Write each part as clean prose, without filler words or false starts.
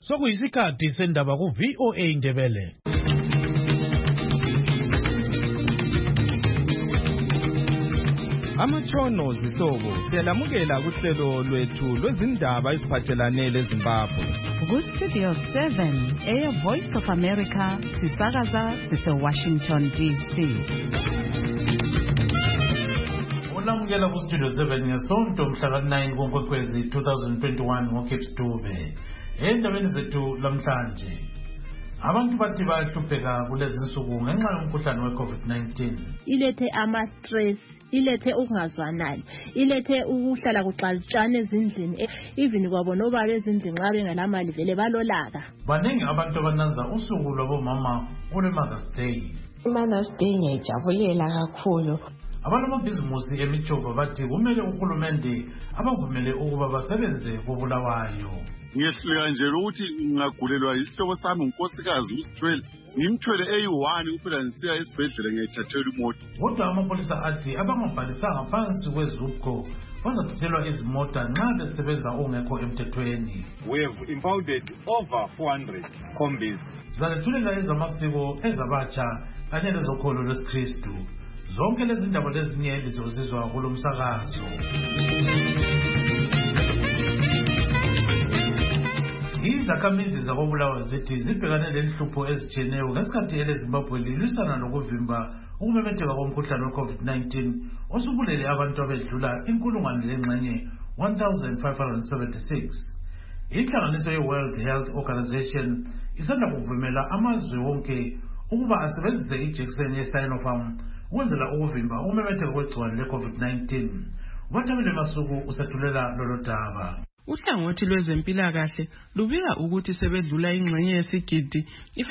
Sokuyisikhathi sendaba ku VOA Ndebele. Amatshono zihlobo siyalamukela kuhlelo lwethu lwezindaba eziphathelane leZimbabwe. Ku-Studio 7 Voice of America sisakaza sise-Washington DC. Ulamukela ku-Studio 7 ngesonto mhla ka-9 kuNkwekwezi 2021 ngoCape Town. Endabeni zethu lamhlanje, abantu bathi bayahlupheka kulezi nsuku ngenxa yomkhuhlane we-COVID-19. Ilethe ama-stress, ilethe ukungazwanani, ilethe ukuhlala kuxalutshane ezindlini, even kwabo nobaba ezindlini nxa bengelamali vele balolaka. Baningi abantu abananza usuku lwabomama kule-Mother's Day. I-Mother's Day ngiyayijabulela kakhulu. Abanamabhizimusi emitshova bathi kumele uhulumende abavumele ukuba basebenze koBulawayo. Ngiyehluleka nje ukuthi ngingagulelwa isihlobo sami unkosikazi uSithwele, ngimthwele eyi-1 kuphela ngisiya esibhedlela ngiyithathela imoto. Kodwa amapolisa athi abangabhalisanga phansi kweZUPCO bazathathelwa izimota nxa besebenza ongekho emthethweni. We have impounded over 400 combis. Zalethulela ezamasiko ezabatsha kanye lezokholo lwesikristu. Zonke lezi ndaba lezinye lizozizwa kulo msakazo. Izakhamizi zakoBulawayo zithi zibhekane lenhlupho ezitshiyeneyo ngesikhathi eleZimbabwe lilwisana lokuvimba ukumemetheka komkhuhlane we-COVID-19 osubulele abantu abedlula 1,576. Inhlanganiso ye-World Health Organization isanda kuvumela amazwe wonke ukuba asebenzise ijekiseni ye-Sinopharm ukwenzela ukuvimba ukumemetheka kwegciwane le-COVID-19. Ubathabile Masuku usethulela lolo daba. Uhlangothi lwezempilakahle lubika ukuthi sebedlula ingxenye yesigidi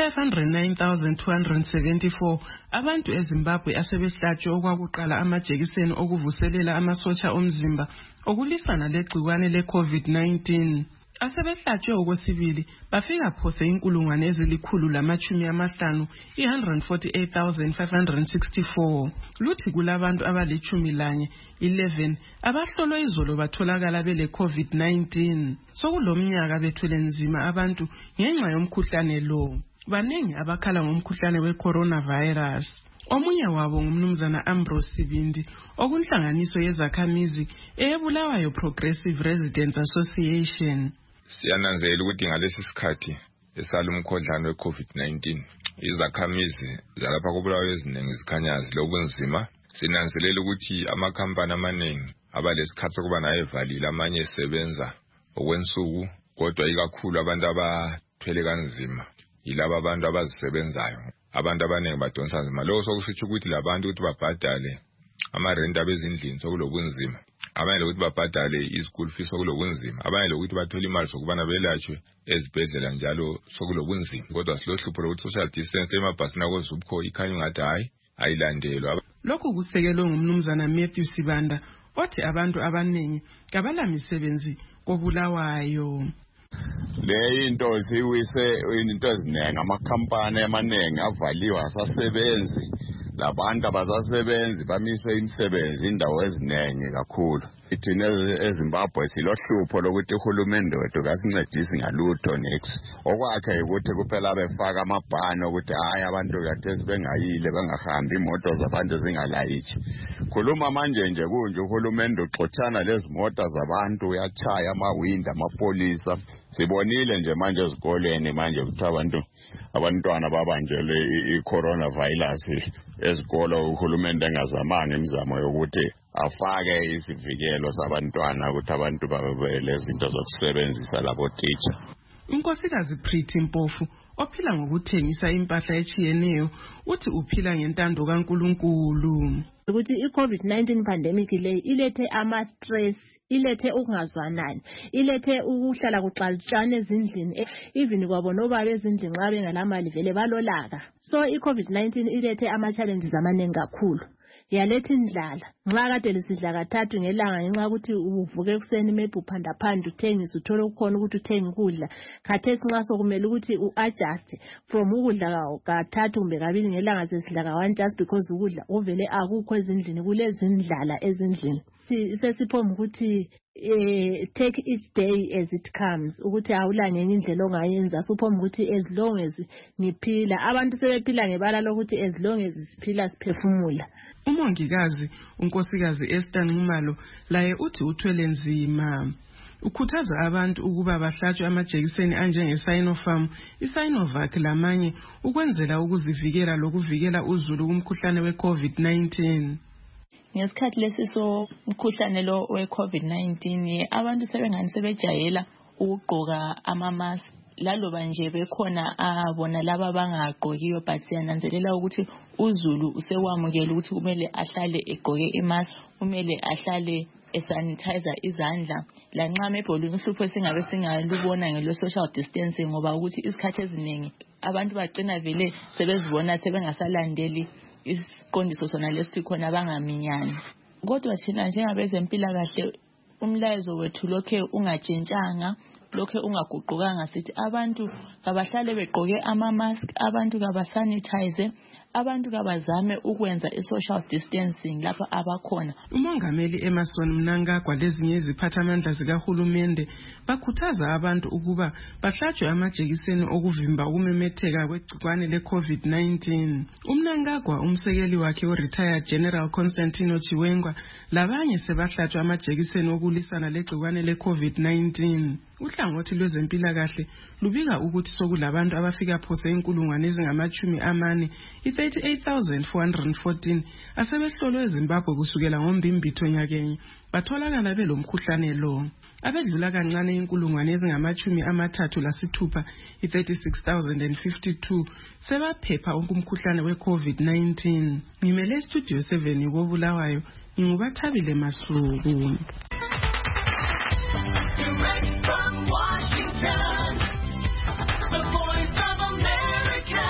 i-509,274 abantu eZimbabwe asebehlatshwe okwakuqala amajekiseni okuvuselela amasotsha omzimba okulisana legciwane le-COVID-19. Asebehlatshwe okwesibili bafika phose 148,564. Luthi kulabantu abali-11 abahlolwa izolo batholakala bele COVID-19. Sokulomnyaka bethwele nzima abantu ngenxa yomkhuhlane lo. Baningi abakhala ngomkhuhlane we-coronavirus. Omunye wabo ngumnumzana Ambrose Sibindi okunhlanganiso yezakhamizi eyeBulawayo Progressive Residents Association. Siyananzela ukuthi ngalesi sikhathi esalumkhuhlane we-COVID-19 izakhamizi zalapha koBulawayo eziningi zikhanya zilobunzima. Sinanzelela ukuthi amakhampani amaningi abalesikhathi sokuba naye evalile, amanye esebenza okwensuku, kodwa ikakhulu abantu abathwele kanzima yilabo abantu abazisebenzayo. Abantu abaningi badonsa nzima. Lokho sokusitsho ukuthi labantu ukuthi babhadale amarenti abezindlini sokulobunzima, abanye lokuthi babhadale i-school fees sokulobunzima, abanye lokuthi bathole imali sokubana belatshwe ezibhedlela njalo sokulobunzima. Kodwa silohlupho lokuthi social distance emabhasini akoZUPCO ikhanya ngathi hayi ayilandelwa. Lokhu kusekelwe ngumnumzana Matthew Sibanda othi abantu abaningi kabalamisebenzi koBulawayo. Le into siwise into eziningi, amakhampani amaningi avaliwe asasebenzi, labantu abasasebenzi bamiswe imisebenzi indawo eziningi kakhulu. Thina eZimbabwe silohlupho lokuthi uhulumende wethu kasincedisi ngalutho next. Okwakhe ukuthi kuphela befaka amabhani ukuthi hayi abantu kade bengayile bengahambi imoto zabantu zingalayithi. Khuluma manje nje kunje uhulumende uxothana lezi mota zabantu, uyachaya amawindi amapolisa. Sibonile nje manje ezikoleni manje ukuthi abantwana babanjelwe i-coronavirus ezikolo. Uhulumende engazamanga imizamo yokuthi afake isivikelo sabantwana ukuthi abantu babe lezinto zokusebenzisa labo teacher. Unkosikazi Pretty Mpofu ophila ngokuthengisa impahla echiyeneyo uthi uphila ngentando kaNkulunkulu. Ukuthi i-COVID-19 pandemic le ilethe ama-stress, ilethe ukungazwanani, ilethe ukuhlala kuxalutshane ezindlini, even kwabo nobaba ezindlini nxa bengelamali vele balolaka. So i-COVID-19 ilethe ama-challenges amaningi kakhulu. Yaletha indlala. Nxa kade lisidla kathathu ngelanga ngenxa ukuthi uvuke ekuseni maybe uphandaphanda uthengise uthole ukukhona ukuthi uthenge ukudla. Khathesi nxa sokumele ukuthi u-adjust from ukudla kathathu kumbe kabili ngelanga sesidla ka-1 just because ukudla uvele akukho ezindlini, kulezindlala ezindlini. Sesiphoma ukuthi take each day as it comes ukuthi awula ngenye indlela ongayenza suphoma ukuthi as long as niphila abantu sebephila ngebala lokuthi as long as siphila siphefumula. Umongikazi unkosikazi Esther Nxumalo laye uthi uthwele nzima ukhuthaza abantu ukuba bahlatshwe amajekiseni anjenge-Sinopharm, i-Sinovac lamanye ukwenzela ukuzivikela lokuvikela uzulu kumkhuhlane we-COVID-19. Ngesikhathi lesiso umkhuhlane lo we-COVID-19 abantu sebengani sebejayela ukugqoka ama-mask laloba nje bekhona abona laba bangagqokiyo but siyananzelela ukuthi uzulu usewamukela ukuthi kumele ahlale egqoke i-mask, kumele ahlale esanitizer izandla lanxa mebholini uhlupho singabe singalubona ngelo social distancing ngoba ukuthi isikhathi eziningi abantu bagcina vele sebezibona sebengasalandeli isiqondiso sona lesikhona bangaminyani. Kodwa thina njengabezempilakahle umlayezo wethu lokhe ungatshintshanga, lokhe ungaguqukanga sithi abantu kabahlale begqoke ama-mask, abantu kabasanitize, abantu kabazame ukwenza i-social distancing lapha abakhona. Umongameli Emerson Mnangagwa lezinye iziphathamandla zikahulumende bakhuthaza abantu ukuba bahlatshwe amajekiseni okuvimba ukumemetheka kwegcikwane le-COVID-19. Umnangagwa umsekeli wakhe o-retired General Constantino Chiwengwa labanye sebahlatshwe amajekiseni okulisana legcikwane le-COVID-19. Uhlangothi lwezempilakahle lubika ukuthi sokulabantu abafika phose inkulungwane ezingama-40 i-38,414 asebehlolwe eZimbabwe kusukela ngoMbimbitho nyakenye batholakala belomkhuhlane lo. Abedlula kancane inkulungwane ezingama-36 i-36,052 sebaphepha umkhuhlane we-COVID-19. Ngimele Studio 7 koBulawayo ngingubathabile Masuku. Direct from Washington, the Voice of America,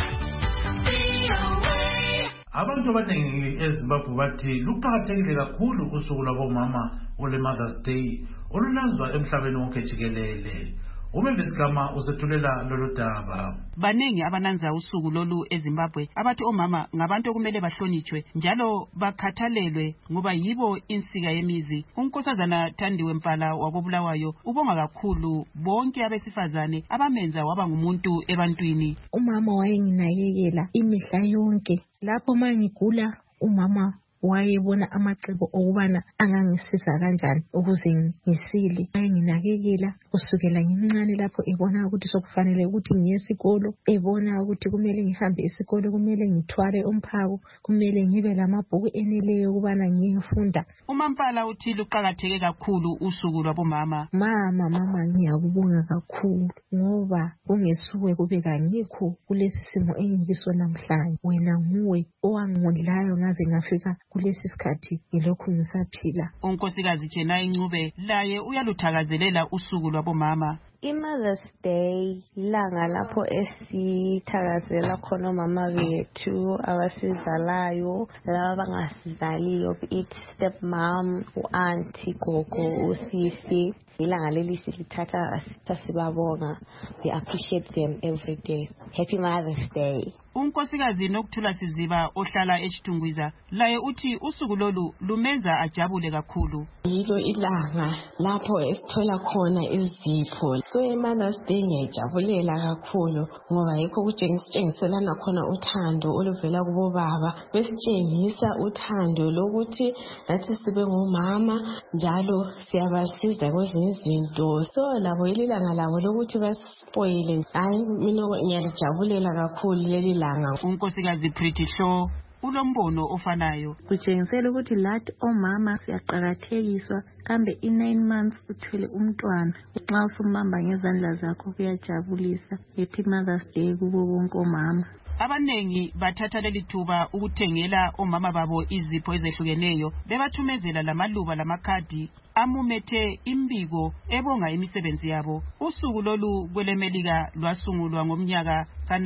VOA. Abantu abaningi eZimbabwe bathi luqakathekile kakhulu usuku lwabomama ole-Mother's Day olunanzwa emhlabeni wonke jikelele. Umevisigama usethulela lolu daba. Banengi abananza usuku lolu eZimbabwe abathi omama ngabantu okumele bahlonitshwe njalo bakhathalelwe ngoba yibo insika yemizi. Unkosazana Thandiwe Mpala wakoBulawayo ubonga kakhulu bonke abesifazane abamenza waba ngumuntu ebantwini. Umama wayenginakekela imihla yonke lapho mangigula umama wayebona amacebo okubana angangisiza kanjani ukuze ngisile. Wayenginakekela kusukela ngimncane lapho ebona ukuthi sokufanele ukuthi ngiye esikolo, ebona ukuthi kumele ngihambe esikolo, kumele ngithwale umphako, kumele ngibe lamabhuku eneleyo ukubana ngiyefunda. uMampala uthi luqakatheke kakhulu usuku lwabomama. Mama ngiyakubonga kakhulu ngoba kungesuke kube kangikho kulesi simo engikiso namhlanje. Wena nguwe owangondlayo ngaze ngafika kulesi sikhathi ngilokhu ngisaphila. Unkosikazi Jenay Ncube laye uyaluthakazelela usuku lwabomama. I-Mother's Day ilanga lapho esithakazela khona omama bethu abasizalayo laba abangasizaliyo, it stepmom, u-auntie, gogo, usisi. Ilanga leli silithatha sibabonga. We appreciate them every day. Happy Mother's Day. Unkosikazi Nokuthula Siziba ohlala eChitungwiza laye uthi usuku lolu lumenza ajabule kakhulu. Yilo ilanga lapho esithola khona izipho. So iMother's Day ngiyajabulela kakhulu ngoba yikho kutshengiselana khona uthando oluvela kubo baba. Besitshengisa uthando lokuthi nathi sibe ngomama njalo siyabasiza kwezinye izinto. So labo ilanga labo lokuthi baspoile. Hayi mina ngiyalijabulela kakhulu leli langa. Unkosikazi Pretty Show ulombono ofanayo. Kutshengisela ukuthi lathi omama siyaqakathekiswa kambe i9 months uthwele umntwana. Nxa usumbamba ngezandla zakho kuyajabulisa. Happy Mother's Day kubo bonke omama. Abanengi bathatha leli thuba ukuthengela omama babo izipho ezehlukeneyo bebathumezela lamaluba lamakhadi amumethe imbiko ebonga imisebenzi yabo. Usuku lolu kwelemelika lwasungulwa ngomnyaka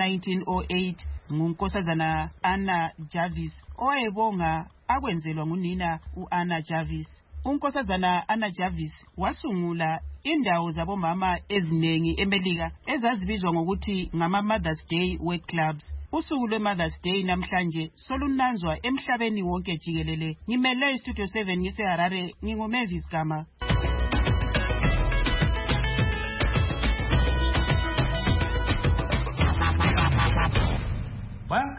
ka1908 ngunkosazana Anna Jarvis owayebonga akwenzelwa ngunina uAnna Jarvis. Unkosazana Anna Jarvis wasungula indawo zabomama ezinengi eMelika ezazibizwa ngokuthi ngama-Mother's Day Work Clubs. Usuku lwe-Mother's Day namhlanje solunanzwa emhlabeni wonke jikelele. Ngimele iStudio 7 ngiseHarare, nginguMavis Gama.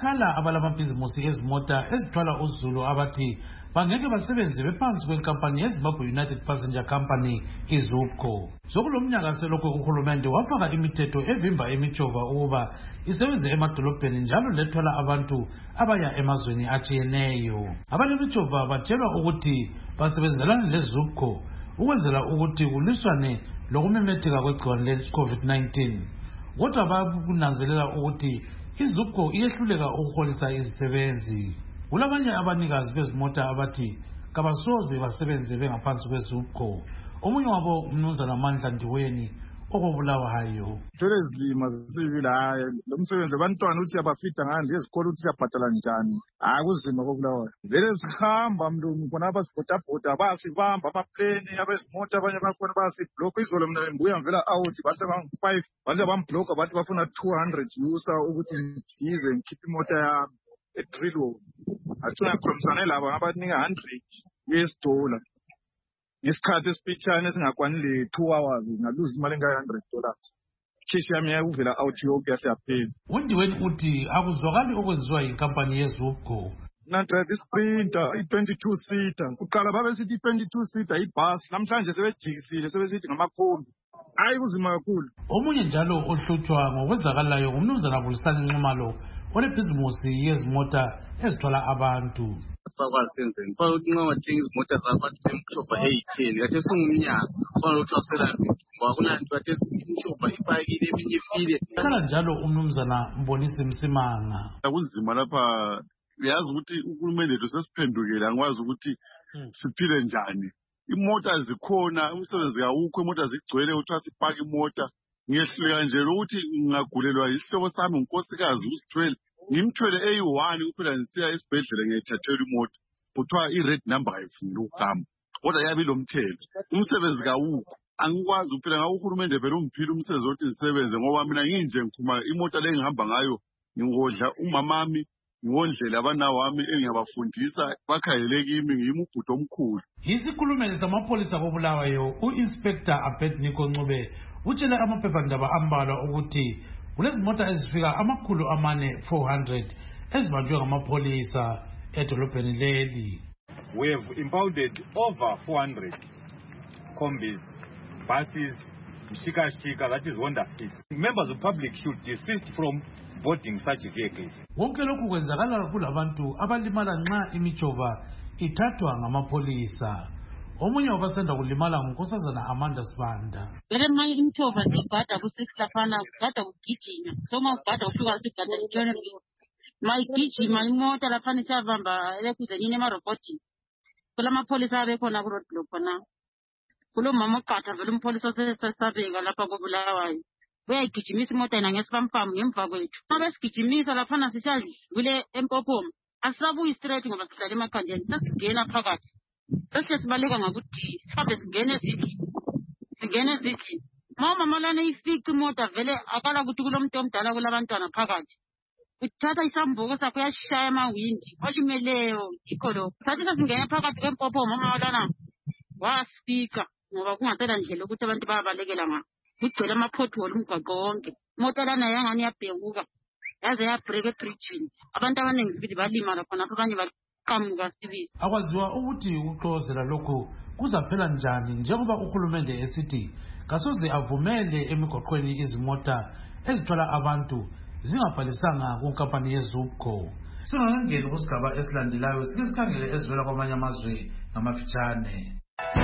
bayakhala abalamabhizimusi ezimota ezithwala uzulu abathi bangeke basebenze bephansi kwenkampani yeZimbabwe United Passenger Company iZUPCO. Sokulomnyaka selokhu uhulumende wafaka imithetho evimba imitshova ukuba isebenze emadolobheni njalo lethwala abantu abaya emazweni atshiyeneyo. Abanemitshova batshelwa ukuthi basebenzelana leZUPCO ukwenzela ukuthi kulwiswane lokumemetheka kwegciwane le-COVID-19. Kodwa bakunanzelela ukuthi iZUPCO iyehluleka ukuholisa izisebenzi. Kulabanye abanikazi bezimota abathi kabasoze basebenze bengaphansi kweZUPCO. Omunye wabo umnumzana Mandla Ndiweni okobulawayo. Thole zima zisibila lo msebenzi abantwana uthi abafida ngani ezikole uthi siyabhadala njani. Kuzima kobulawayo. Vele sihamba mlungu khona abasibhodabhoda basibamba amaplane abezimota abanye bakhona basiblock. Izolo mina ngibuya ngivela out bahle bang5 bahle bamblock bathi bafuna 200 usa ukuthi ndize ngikhiphe imota yami eDrillwood. Athi uyakhulumisana labo abaninga 100 US$. Isikhathi esipitshane esingakwani le 2 hours ngaluza imali enga$100. Cash yami yakuvela out yonke yaphela. Undiweni uthi akuzwakali okwenziwa inkampani yeZUPCO. Drive isprinter i22 seater. Kuqala babesithi i22 seater ibus. Namhlanje sebejikisile sebesithi ngamakhombi. Kuzima kakhulu. Omunye njalo ohlutshwa ngokwenzakalayo ngumnumzana Bulisani Nxumalo onebhizimusi yezimota ezithwala abantu. Sakwazi senzeni kufanele ukuthi nxa wathenga izimota zakho athi imtshova 18 kade singumnyaka kufanele ukuthi wasela ngoba kunanto kade imtshova ipakile eminye ifile. Khala njalo umnumzana Mbonisi Msimanga. Kunzima lapha uyazi ukuthi uhulumende sesiphendukile angikwazi ukuthi siphile njani. Imota zikhona umsebenzi kawukho imota zigcwele uthiwa sipaka imota ngiyehluleka nje ukuthi ngingagulelwa isihlobo sami unkosikazi usithwele ngimthwele A1 kuphela ngisiya esibhedlela ngiyithathela imoto kuthiwa i-red number ayifuni ukuhamba kodwa yabe lomthetho umsebenzi kawukho angikwazi ukuphela ngawo uhulumende vele ungiphile umsebenzi othi ngisebenze ngoba mina nginje ngiphuma imota le ngihamba ngayo ngingodla umamami ngondlela abana wami engiyabafundisa bakhalele kimi ngiyimi ubhuti omkhulu. Isikhulumeli samapholisa kobulawayo u-Inspector Abednego Ncube utshele amaphephandaba ambalwa ukuthi kulezimota ezifika 400 ezibanjwe ngamapholisa edolobheni leli. We have impounded over 400 combis, buses, mshika, that is Honda Fit. Members of the public should desist from boarding such vehicles. Wonke lokhu kwenzakala kulabantu abalimala nxa imitshova ithathwa ngamapolisa. Omunye wabasanda kulimala ngunkosazana Amanda Sibanda. Vele manje imtshova zigada ku6 laphana kugada kugijima. Soma ugada ufika sigada ntshona. Mayigijima imota laphana isavamba elekuzeni emaroboti. Kulamapolisa abekhona ku roadblock khona. Kulomama oqatha vele umpolisa osesabeka lapha kobulawayo. Uyayigijimisa imota yena ngesibamfamu ngemva kwethu. Abesigijimisa laphana sisadlule eMpophoma. Asisabuyi straight ngoba sihlala emakhandeni. Sasigena phakathi. Sese sibaleka ngakuthi sihambe singene zidli. Mama malana ifika imota vele akala ukuthi kulomuntu omdala kulabantwana phakathi. Uthatha isambuko sakho yashaya amawindi olimeleyo ikolo. Sathi singene phakathi kweMpophoma mama malana wasifika ngoba kungasela ndlela ukuthi abantu bayabalekela nga. Kugcwele ama-pothole umgwaqo wonke. Imota lana yangani yabhekuka yaze yabreak ebridgini. Abantu abaningi sibili balimala khona abanye baqamuka sibili. Akwaziwa ukuthi ukuxozela lokhu kuzaphela njani njengoba uhulumende esithi kasoze avumele emigwaqweni izimota ezithwala abantu zingabhalisanga kunkampani yeZUPCO. Singakangeni kusigaba esilandelayo sike sikhangele ezivela kwamanye amazwe ngamafitshane.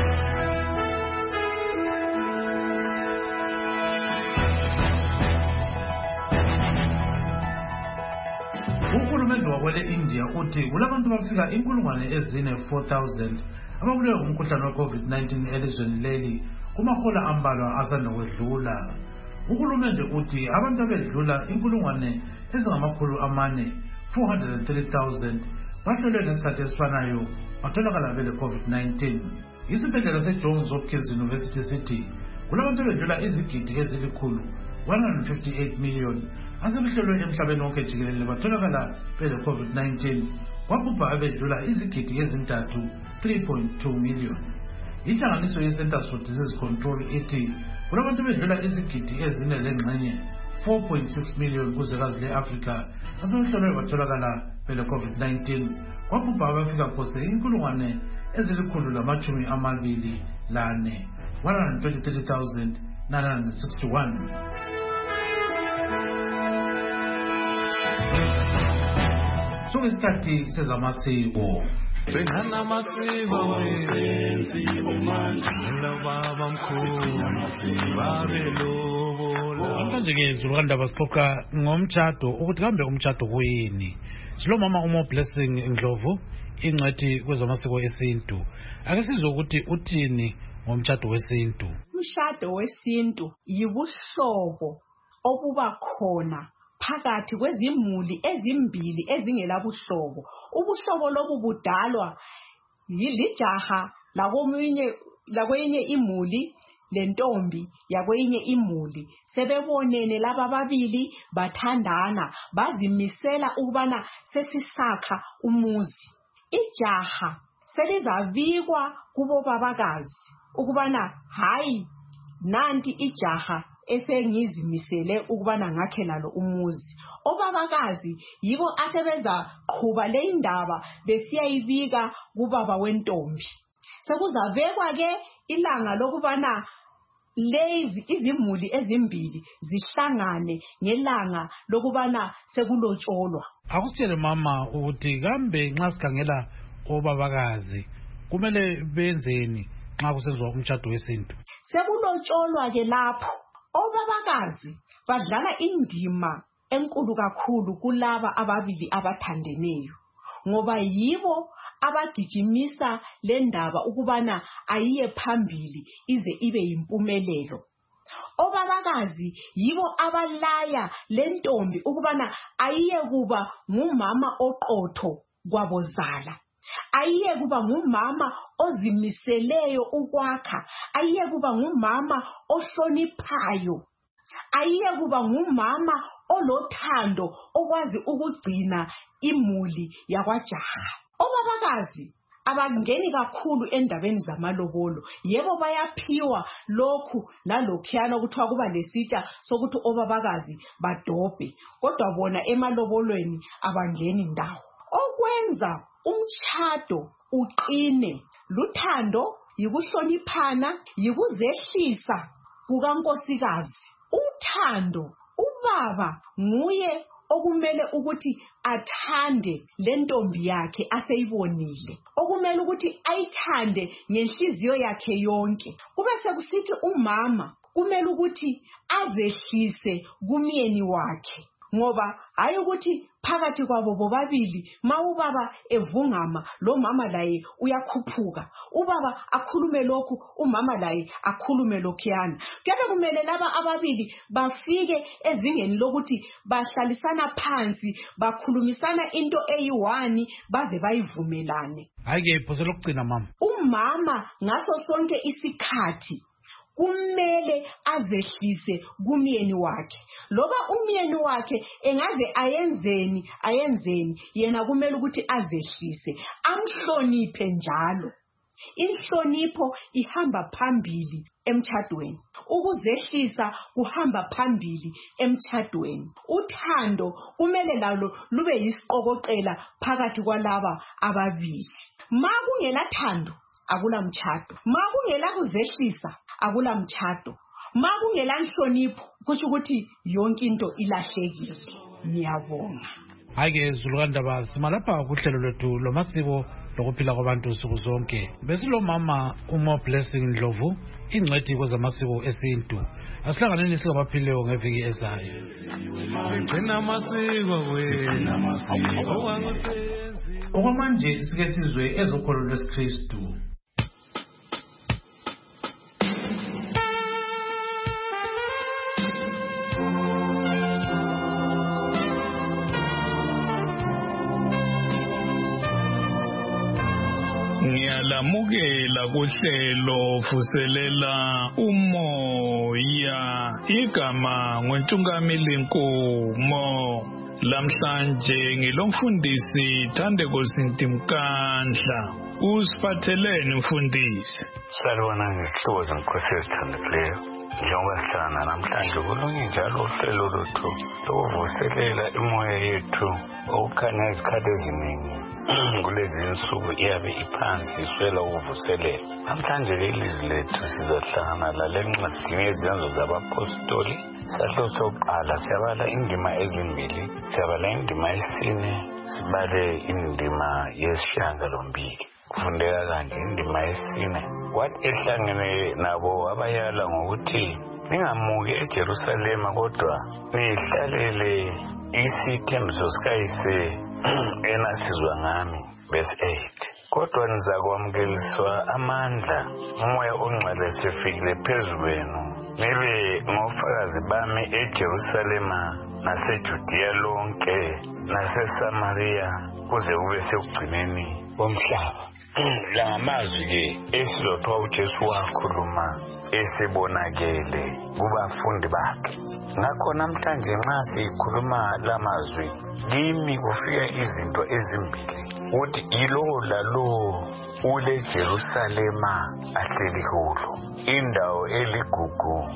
Uhulumende wakwele India uthi kulabantu bafika 4,000 ababulewe ngumkhuhlane we-COVID-19 elizweni leli kumahola ambalwa asanda kwedlula. Uhulumende uthi abantu abedlula 430,000 bahlolwe ngesikhathi esifanayo batholakala bele COVID-19. Isibhedlela seJohns Hopkins University sithi kulabantu abedlula izigidi ezilikhulu 158 million asebehlolwe emhlabeni wonke jikelele batholakala bele COVID-19 kwabhubha abedlula izigidi ezintathu 3.2 million. Inhlanganiso yeCenters for Disease Control ithi kulabantu bedlula izigidi ezine lengxenye 4.6 million kuzwekazi le-Afrika asebehlolwe batholakala bele COVID-19 kwabhubha abafika phose 123,961 123,961. Sokesikhathi sezamasiko. Sengana masiko wesenzi omandla baba mkhulu babelobola. Namhlanje ke Zulukandaba sixoxa ngomtshado ukuthi kambe umtshado kuyini. Silo mama uMo Blessing Ndlovu ingcwethi kwezamasiko esintu. Ake sizwe ukuthi uthini ngomtshado wesintu. Umshado wesintu yibuhlobo obuba khona phakathi kwezimuli ezimbili ezingelabuhlobo. Ubuhlobo lobu budalwa yilijaha lakwenye imuli lentombi yakwenye imuli. Sebebonene laba babili bathandana bazimisela ukubana sesisakha umuzi. Ijaha selizabikwa kubo babakazi ukubana hayi nanti ijaha esengizimisele ukubana ngakhe lalo umuzi. Obabakazi yibo asebeza qhuba le indaba besiyayibika kubaba wentombi. Sekuzabekwa ke ilanga lokubana lezi izimuli ezimbili zihlangane ngelanga lokubana sekulotsholwa. Akusitshele mama ukuthi kambe nxa sikhangela obabakazi kumele benzeni nxa kusenziwa umtshado wesintu. Sekulotsholwa ke lapho obabakazi badlala indima enkulu kakhulu kulaba ababili abathandeneyo ngoba yibo abagijimisa le ndaba ukubana ayiye phambili ize ibe yimpumelelo. Obabakazi yibo abalaya le ntombi ukubana ayiye kuba ngumama oqotho kwabozala. Ayiye kuba ngumama ozimiseleyo ukwakha, ayiye kuba ngumama ohloniphayo, ayiye kuba ngumama olothando okwazi ukugcina imuli yakwajaha. Obabakazi abangeni kakhulu endabeni zamalobolo. Yebo bayaphiwa lokhu nalokhuyana ukuthiwa kuba lesitsha sokuthi obabakazi badobhe, kodwa bona emalobolweni abangeni ndawo. Okwenza umtshado uqine luthando, yikuhloniphana, yikuzehlisa kukankosikazi. Uthando, ubaba nguye okumele ukuthi athande le ntombi yakhe aseyibonile, okumele ukuthi ayithande ngenhliziyo yakhe yonke. Kube sekusithi umama kumele ukuthi azehlise kumyeni wakhe, ngoba hayi ukuthi phakathi kwabo bobabili ma ubaba evungama lo mama laye uyakhuphuka, ubaba akhulume lokhu umama laye akhulume lokhuyana. Kube kumele laba ababili bafike ezingeni lokuthi bahlalisana phansi bakhulumisana into eyi-1 baze bayivumelane. Hayi phose lokugcina mama, umama ngaso sonke isikhathi kumele azehlise kumyeni wakhe. Loba umyeni wakhe engaze ayenzeni yena kumele ukuthi azehlise, amhloniphe njalo. Inhlonipho ihamba phambili emtshadweni, ukuzehlisa kuhamba phambili emtshadweni. Uthando kumele lalo lube yisiqokoqela phakathi kwalaba ababili. Ma kungela thando akula mtshado, ma kungela kuzehlisa akula mtshado, ma kungela nhlonipho kusho ukuthi yonke into ilahlekile. Ngiyabonga. Hayi Zulukandaba simalapha kuhlelo lwethu lomasiko lokuphila kwabantu suku zonke. Besilomama uMo Blessing Ndlovu ingcwethi kwezamasiko esintu. Asihlanganeni singabaphileyo ngeviki ezayo. Sigcina amasiko okwamanje sike sizwe ezokholo lwesikristu. Ngiyalamukela kuhlelo vuselela umoya, igama ngwentungameli Nkomo. Lamhlanje ngilomfundisi Thandeko Sintimkandla. Usiphatheleni mfundisi? Salibona ngizihlobo zenkosi ezithandileyo. Njengoba sihlangana namhlanje kulunge njalo uhlelo lwethu lokuvuselela imoya yethu okukhanya izikhathi eziningi kulezi insuku iyabe iphansi iswela ukuvuselela. Namhlanje lelizwi lethu sizohlangana lale ncwadi yezenzo zabapostoli. Sahlo sokuqala siyabala indima ezimbili, siyabala indima yesine, sibale indima yesishiyagalombili. Kufundeka kanje indima yesine. Wathi ehlangene nabo abayala ngokuthi ningamuki eJerusalema kodwa nihlalele isithembiso sikayise enasizwa ngami. Verse 8. Kodwa nizakwamukeliswa amandla umoya ongcwele sefikile phezu kwenu, nibe ngofakazi bami eJerusalema naseJudiya lonke naseSamariya kuze kube sekugcineni komhlaba. La ngamazwi-ke esizothiwa uJesu wakhuluma esebonakele kubafundi bakhe. Ngakho namhlanje nxa sikhuluma la mazwi, kimi kufika izinto ezimbili ukuthi yilowo lalowo ule Jerusalema ahleli kulo, indawo eligugu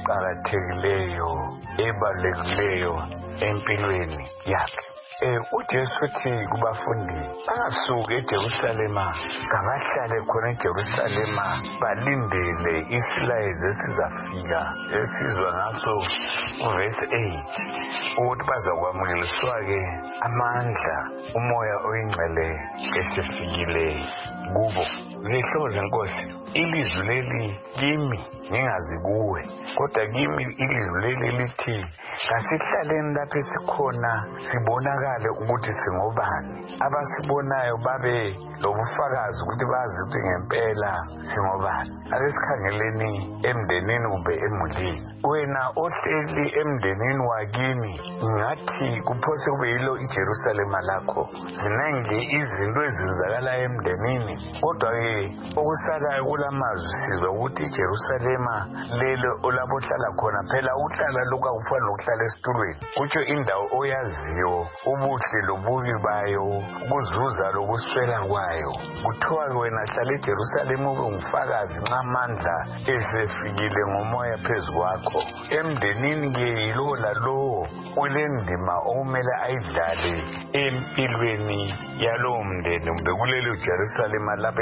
eqakathekileyo ebalulekileyo empilweni yakhe. uJesu uthi kubafundi bangasuki eJerusalema, kabahlale khona eJerusalema balindele isilayezo esizafika esizwa ngaso uverse 8 ukuthi bazakwamukeliswa-ke amandla umoya oyingcwele esefikile kubo. Zihlobo zenkosi, ilizwi leli kimi ngingazi kuwe, kodwa kimi ilizwi leli lithi kasihlaleni lapho esikhona sibonakale ukuthi singobani, abasibonayo babe lobufakazi ukuthi bazi ukuthi ngempela singobani. Ake sikhangeleni emndenini kumbe emulini. Wena ohleli emndenini wakini, ngathi kuphose kube yilo iJerusalema lakho. Zinenge izinto ezenzakala emndenini, kodwa-ke okusalayo kulamazwi sizwa ukuthi iJerusalema lelo olapho ohlala khona, phela uhlala lokhu akufani nokuhlala esitulweni. Kutsho indawo oyaziyo ubuhle lobubi bayo, ukuzuza lokuswela kwayo. Kuthiwa-ke wena hlala eJerusalema ube ngufakazi nxa amandla esefikile ngomoya phezu kwakho. Emndenini-ke yilowo lalowo ulendima okumele ayidlale empilweni yalowo mndeni kumbe kulelo Jerusalema lapho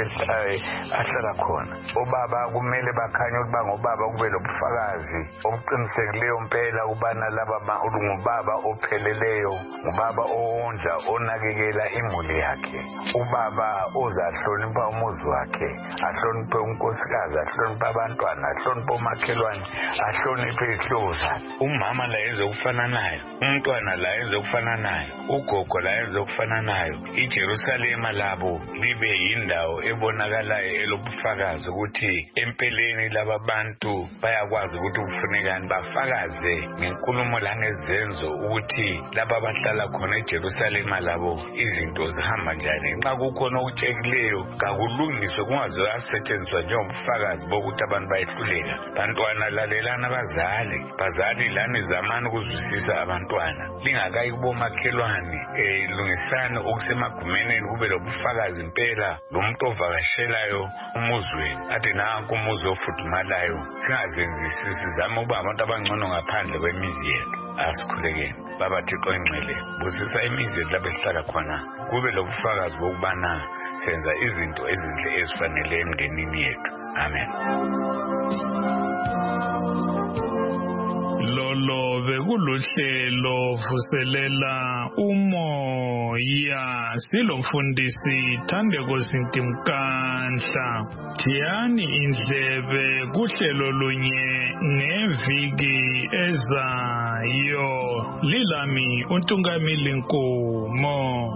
ahlala khona. Obaba kumele bakhanye ukuthi bangobaba, kube lobufakazi obuqinisekileyo mpela ukubana laba ungubaba opheleleyo, ngubaba owondla onakekela imuli yakhe, ubaba ozahlonipha umuzi wakhe, ahloniphe unkosikazi, ahloniphe abantwana, ahloniphe omakhelwane, ahloniphe izihlobo zakhe. Umama la yenze ukufana nayo, umntwana la yenze ukufana nayo, ugogo la yenze ukufana nayo. iJerusalema labo libe yindawo ebonakalayo elobufakazi ukuthi empeleni laba bantu bayakwazi ukuthi kufunekani, bafakaze ngenkulumo langezenzo ukuthi laba bahlala khona eJerusalema labo izinto zihamba njani. Nxa kukhona okutshekileyo kakulungiswe, kungaze asetshenziswa njengobufakazi bokuthi abantu bayehluleka. Bantwana lalelana bazali lani zamani ukuzwisisa abantwana, lingakayi kubomakhelwane, lungisani okusemagumeni kube lobufakazi impela. Lo muntu ovakashelayo umuzi wenu athi nanku umuzi ofudumalayo, singazenzisi sizame ukuba abantu abangcono ngaphandle kwemizi yethu. Asikhulekeni. Baba Thixo engcwele, busisa imizi yethu lapho esihlala khona, kube lobufakazi bokubana senza izinto ezinhle ezifanele emndenini yethu. Amen. Lolo bekuluhlelo vuselela umoya, silomfundisi Thandeko Sintimkanhla. Thiyani indlebe kuhlelo lunye ngeviki ezayo. Lilami uNtungamili Nkomo.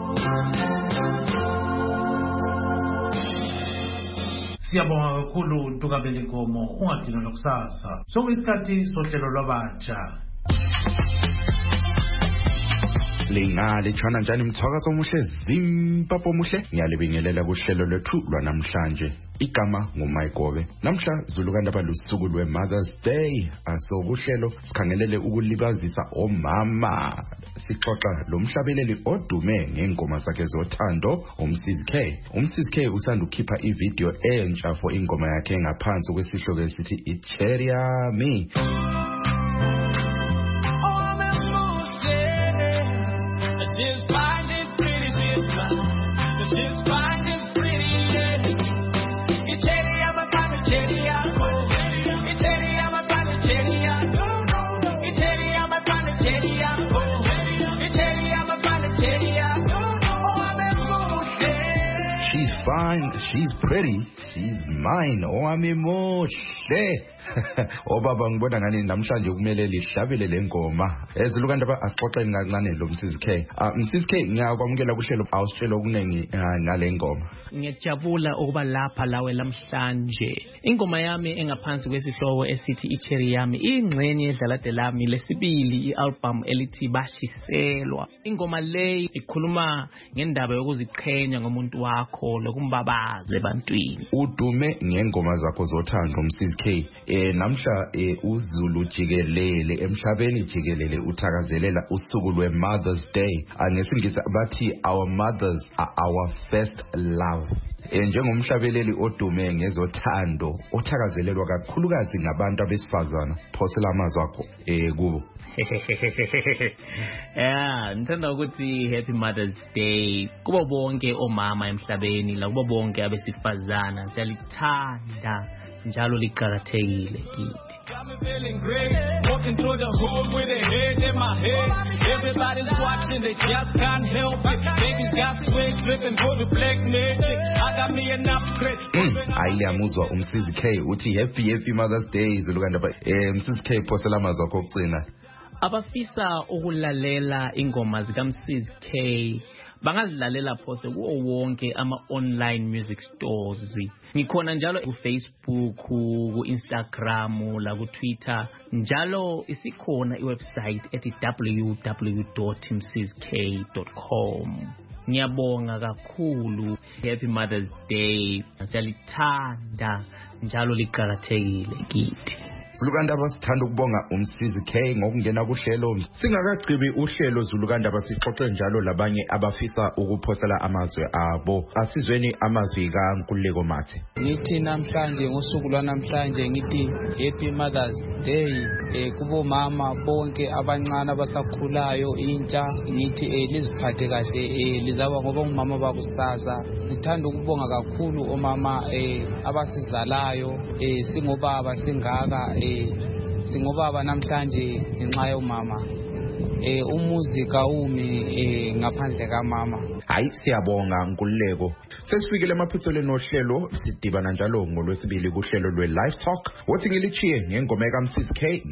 Siyabonga kakhulu Ntungamili Nkomo, ungadinwa nokusasa. Sokuyisikhathi sohlelo lwabatsha. Lingalethana njani mthwakazo omuhle Zimbabwe omuhle ngiyalibingelela kuhlelo lwethu lwanamhlanje igama nguMayigobe namhla Zulukandaba lusuku lweMother's Day aso kuhlelo sikhangelele ukulibazisa omama sixoxa lomhlabeleli odume ngengoma zakhe zothando uMsisi K usanda ukukhipha ivideo entsha for ingoma yakhe ngaphansi kwesihloko esithi iCherry Yami Fine, she's pretty, she's mine. Owami muhle. Obaba ngibona ngani namhlanje kumele lihlabele lengoma. Ezilukandaba asixoxeni kancane lo Msisi K. Msisi K ngiyakwamukela kuhlelo awusitshela okunengi ngale ngoma. Ngiyajabula ukuba lapha lawe namhlanje. Ingoma yami engaphansi kwesihloko esithi iCherry Yami ingxenye yedlalade lami lesibili ialbum elithi Bashiselwa. Ingoma le ikhuluma ngendaba yokuziqhenya ngomuntu wakho lokumbabaza ebantwini. Udume ngengoma zakho zothando Msisi K. Namhla uZulu jikelele emhlabeni jikelele uthakazelela usuku lweMother's Day. Ngesingisi bathi our mothers are our first love. Njengomhlabeleli odume ngezothando othakazelelwa kakhulukazi ngabantu abesifazana phosela amazwi akho kubo. Ngithanda ukuthi Happy Mother's Day kubo bonke omama emhlabeni la kubo bonke abesifazana siyalithanda njalo liqhakathekile kithi. Feeling great, walking through the hood with a head in my head. Everybody's watching, they just can't help it. Baby's got swing, flipping for the black magic. I got me an upgrade. Ayamuzwa uMsisi K uthi happy Mother's Day Zulukandaba. Msisi K phosela amazwi akho okugcina. Abafisa ukulalela ingoma zikaMsisi K bangazilalela phose kuwo wonke ama-online music stores. Ngikhona njalo ku-Facebook, ku-Instagram, la ku-Twitter. Njalo isikhona iwebsite ethi www.msisk.com. Ngiyabonga kakhulu. Happy Mother's Day. Siyalithanda njalo liqhakathekile kithi. Zulukandaba sithanda ukubonga uMsisi K ngokungena kuhlelo. Singakagqibi uhlelo Zulukandaba sixoxe njalo labanye abafisa ukuphosela amazwi abo. Asizweni amazwi kaNkululeko Mathe. Ngithi namhlanje ngosuku lwanamhlanje ngithi Happy Mother's Day kubo mama bonke abancane abasakhulayo intsha ngithi liziphathe kahle lizaba ngoba umama bakusasa. Sithanda ukubonga kakhulu omama abasizalayo singobaba singaka singobaba namhlanje ngenxa yomama umuzi kawumi ngaphandle kamama. Hayi siyabonga Nkululeko. Sesifikile emaphuthelweni nohlelo sidibana njalo ngolwesibili kuhlelo lwe-Live Talk. Wothi ngilichiye ngengoma kaMsisi K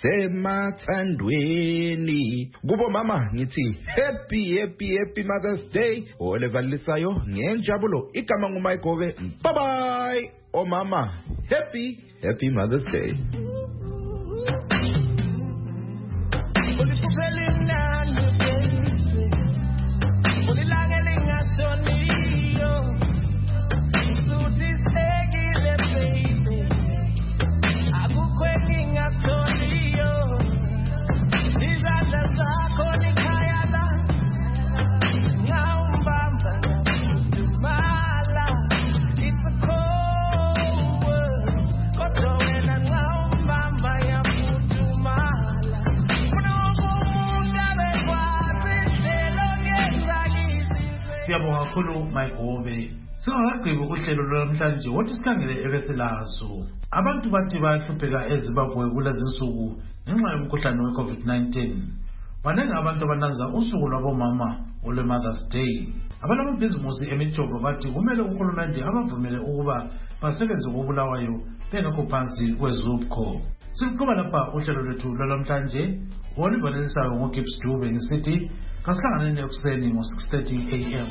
ngisemathandweni. Kubo mama ngithi happy Mother's Day. Olevalisayo ngenjabulo igama nguMayigobe. Bye bye. Oh mama, happy Mother's Day. Siyabonga kakhulu Mayigobe. Singakagqibi uhlelo lwamhlanje wothi sikhangele ebeselazo. Abantu bathi bayahlupheka eZimbabwe kulezi nsuku ngenxa yomkhuhlane we-COVID-19. Baningi abantu abananza usuku lwabomama olwe-Mother's Day. Abanamabhizimusi emijovo bathi kumele uhulumende abavumele ukuba basebenze ngobulawayo bengekho phansi kweZUBCO. Sikuqhuba lapha uhlelo lwethu lwamhlanje. Olibhalelisayo ngoGibbs Dube ngisithi kasihlanganeni ekuseni ngo-6:30 AM.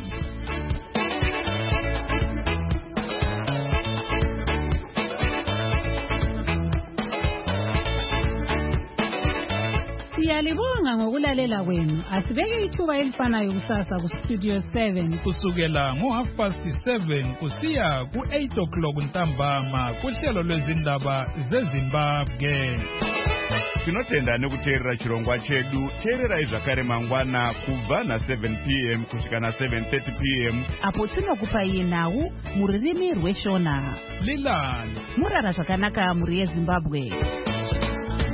Siyalibonga ngokulalela kwenu. Asibeke ithuba elifanayo kusasa ku Studio 7 kusukela ngo7:30 kusiya ku8 o'clock ntambama kuhlelo lwezindaba zeZimbabwe. Tinotenda nekuteerera chirongwa chedu. Teererai zvakare mangwana kubva na7 p.m. kusvika na7:30 p.m. apo tinokupai nhau mururimi rweshona. Lilani murara zvakanaka muri yeZimbabwe.